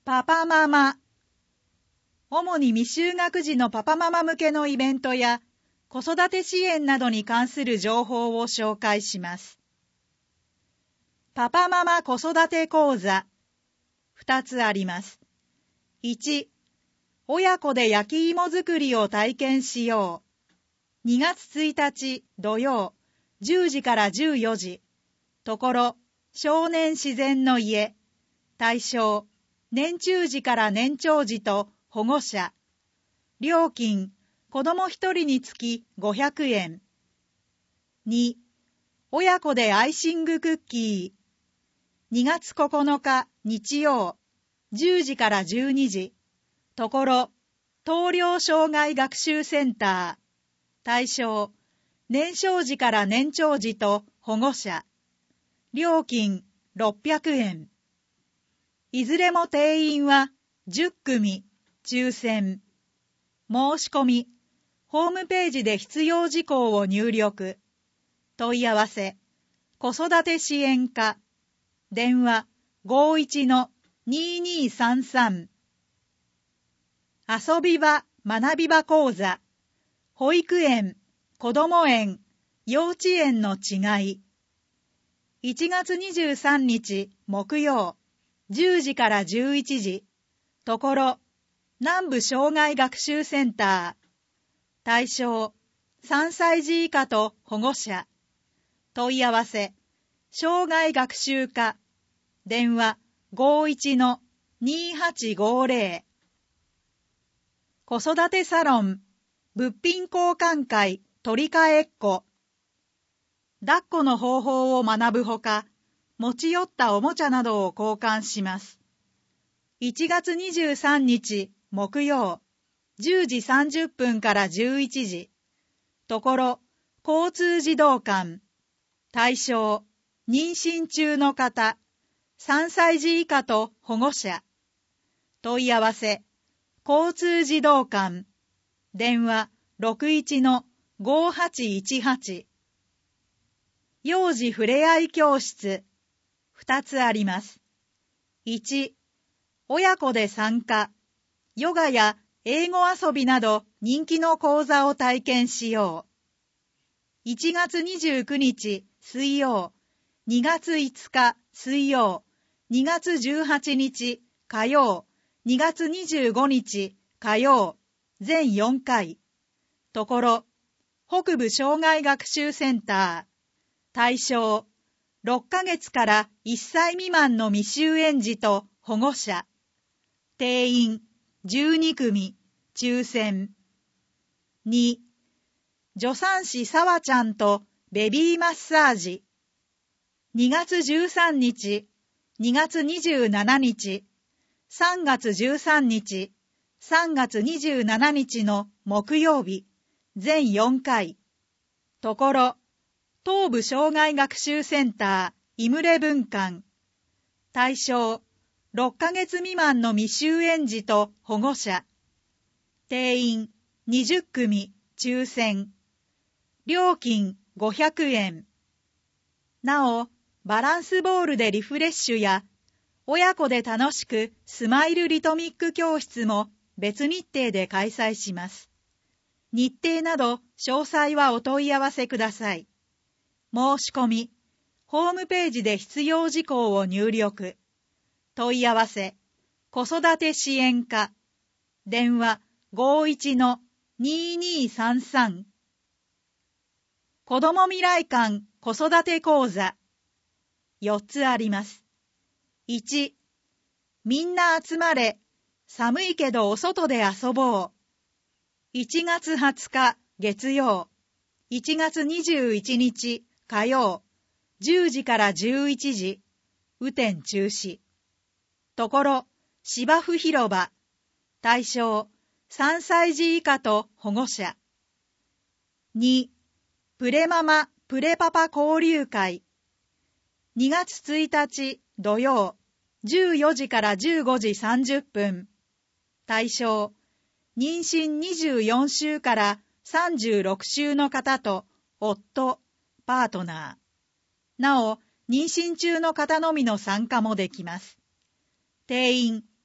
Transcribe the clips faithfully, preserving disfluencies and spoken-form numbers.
パパママ。主に未就学児のパパママ向けのイベントや子育て支援などに関する情報を紹介します。パパママ子育て講座。ふたつあります。いち、親子で焼き芋作りを体験しよう。にがつついたち土曜、じゅうじからじゅうよじ。ところ、少年自然の家。対象、年中児から年長児と保護者。料金、子供ひとりにつきごひゃくえん。に、親子でアイシングクッキー。にがつここのか日曜、じゅうじからじゅうにじ。ところ、東陵障害学習センター。対象、年少児から年長児と保護者。料金ろっぴゃくえん。いずれも定員はじゅっくみ、抽選。申し込み、ホームページで必要事項を入力。問い合わせ、子育て支援課。電話 ごいちのにーにーさんさん。遊び場、学び場講座。保育園、こども園、幼稚園の違い。いちがつにじゅうさんにち木曜、じゅうじからじゅういちじ。ところ、南部障害学習センター。対象、さんさいじ以下と保護者。問い合わせ、障害学習課。電話 ごいちのにーはちごーぜろ。子育てサロン、物品交換会取り替えっこ。抱っこの方法を学ぶほか、持ち寄ったおもちゃなどを交換します。いちがつにじゅうさんにち木曜、じゅうじさんじゅっぷんからじゅういちじ。ところ、交通児童館。対象、妊娠中の方、さんさいじ以下と保護者。問い合わせ、交通児童館。電話ろくいちのごーはちいちはち。幼児ふれあい教室。ふたつあります。いち、親子で参加。ヨガや英語遊びなど人気の講座を体験しよう。いちがつにじゅうくにち水曜、にがついつか水曜、にがつじゅうはちにち火曜、にがつにじゅうごにち火曜、全よんかい。ところ、北部障害学習センター。対象、ろっかげつからいっさい未満の未就園児と保護者。定員じゅうにくみ、抽選。に、助産師さわちゃんとベビーマッサージ。にがつじゅうさんにち、にがつにじゅうしちにち、さんがつじゅうさんにち、さんがつにじゅうしちにちの木曜日、全よんかい。ところ、東部障害学習センター、イムレ分館。対象、ろっかげつ未満の未就園児と保護者。定員にじゅっくみ、抽選。料金ごひゃくえん。なお、バランスボールでリフレッシュや、親子で楽しくスマイルリトミック教室も別日程で開催します。日程など詳細はお問い合わせください。申し込み、ホームページで必要事項を入力。問い合わせ、子育て支援課。電話ごいちのにーにーさんさん。子ども未来館子育て講座。よっつあります。いち、みんな集まれ、寒いけどお外で遊ぼう。いちがつはつか月曜、いちがつにじゅういちにち火曜、じゅうじからじゅういちじ、雨天中止。ところ、芝生広場。対象、さんさいじ以下と保護者。に、プレママ、プレパパ交流会。にがつついたち土曜、じゅうよじからじゅうごじさんじゅっぷん。対象、妊娠にじゅうよんしゅうからさんじゅうろくしゅうの方と夫、パートナー。なお、妊娠中の方のみの参加もできます。定員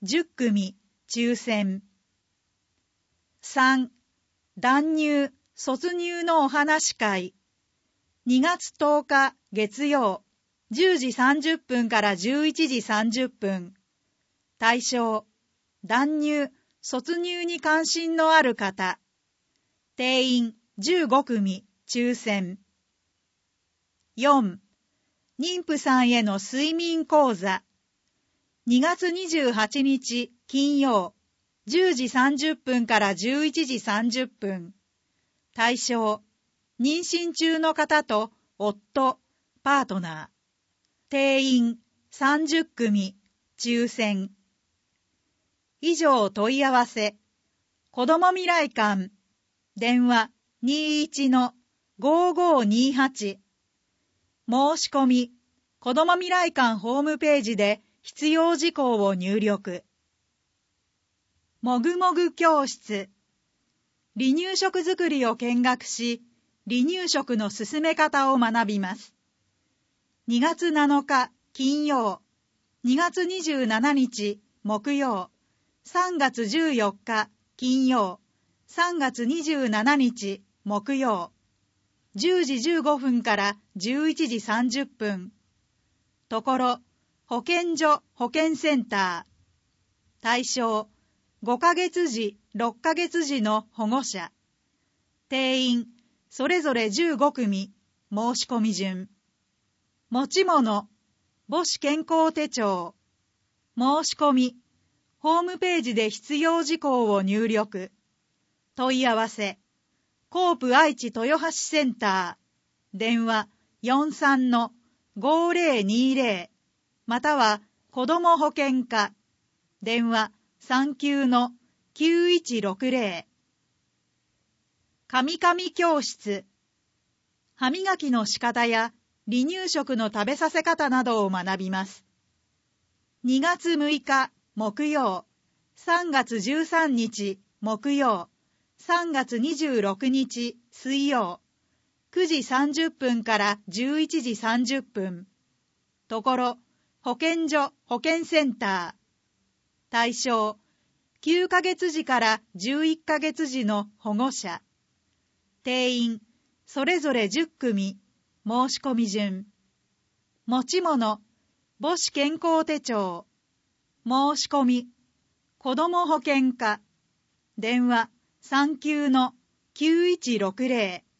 じゅっくみ抽選。さん、断入・卒入のお話会。にがつとおか月曜、じゅうじさんじゅっぷんからじゅういちじさんじゅっぷん。対象、断入・卒入に関心のある方。定員じゅうごくみ抽選。よん、妊婦さんへの睡眠講座。にがつにじゅうはちにち金曜、じゅうじさんじゅっぷんからじゅういちじさんじゅっぷん。対象、妊娠中の方と夫、パートナー。定員さんじゅっくみ抽選。以上問い合わせ。子ども未来館。電話 にじゅういちのごーごーにーはち。申し込み、子ども未来館ホームページで必要事項を入力。もぐもぐ教室。離乳食作りを見学し、離乳食の進め方を学びます。にがつなのか金曜、にがつにじゅうしちにち木曜、さんがつじゅうよっか金曜、さんがつにじゅうしちにち木曜、じゅうじじゅうごふんからじゅういちじさんじゅっぷん。ところ、保健所保健センター。対象、ごかげつじ、ろっかげつじの保護者。定員、それぞれじゅうごくみ、申し込み順。持ち物、母子健康手帳。申し込み、ホームページで必要事項を入力。問い合わせ、コープ愛知豊橋センター。電話よんじゅうさんのごーぜろにーぜろ。または、子ども保健課。電話さんきゅうのきゅういちろくぜろ。かみかみ教室。歯磨きの仕方や離乳食の食べさせ方などを学びます。にがつむいか木曜、さんがつじゅうさんにち木曜、さんがつにじゅうろくにち水曜、くじさんじゅっぷんからじゅういちじさんじゅっぷん。ところ、保健所保健センター。対象、きゅうかげつじからじゅういっかげつじの保護者。定員、それぞれじゅっくみ、申し込み順。持ち物、母子健康手帳。申し込み、子ども保健課。電話さんきゅうのきゅういちろくぜろ。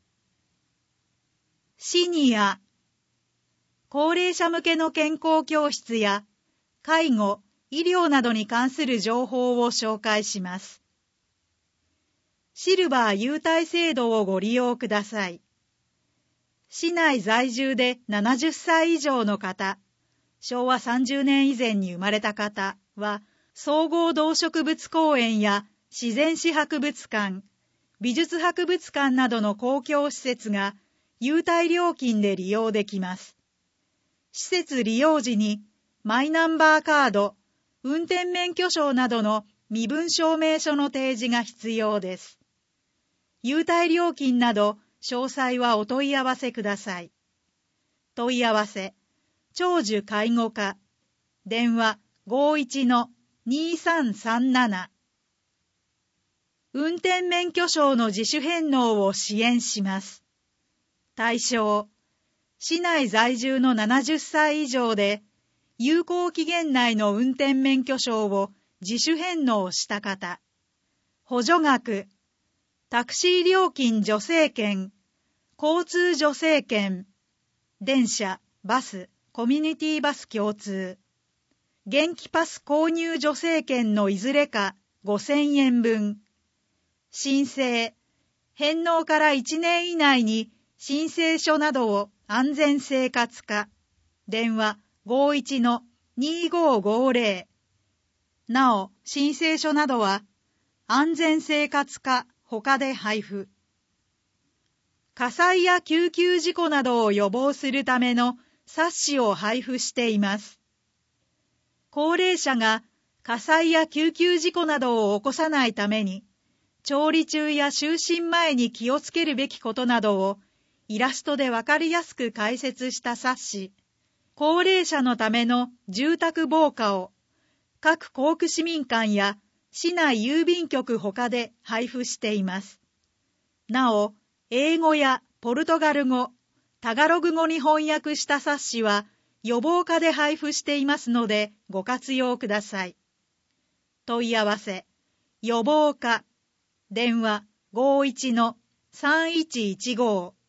シニア。高齢者向けの健康教室や介護、医療などに関する情報を紹介します。シルバー優待制度をご利用ください。市内在住でななじゅっさい以上の方、しょうわさんじゅうねん以前に生まれた方は、総合動植物公園や自然史博物館、美術博物館などの公共施設が優待料金で利用できます。施設利用時にマイナンバーカード、運転免許証などの身分証明書の提示が必要です。優待料金など詳細はお問い合わせください。問い合わせ、長寿介護課、電話ごーいちのにーさんさんなな。運転免許証の自主返納を支援します。対象、市内在住のななじゅっさい以上で、有効期限内の運転免許証を自主返納した方。補助額、タクシー料金助成券、交通助成券、電車、バス、コミュニティバス共通、元気パス購入助成券のいずれかごせんえんぶん、申請、返納からいちねん以内に申請書などを安全生活課、電話ごーいちのにーごーごーぜろ。なお、申請書などは安全生活課他で配布。火災や救急事故などを予防するための冊子を配布しています。高齢者が火災や救急事故などを起こさないために、調理中や就寝前に気をつけるべきことなどをイラストでわかりやすく解説した冊子、高齢者のための住宅防火を各校区市民館や市内郵便局ほかで配布しています。なお、英語やポルトガル語、タガログ語に翻訳した冊子は予防課で配布していますのでご活用ください。問い合わせ、予防課、電話 ごーいちのさんいちいちご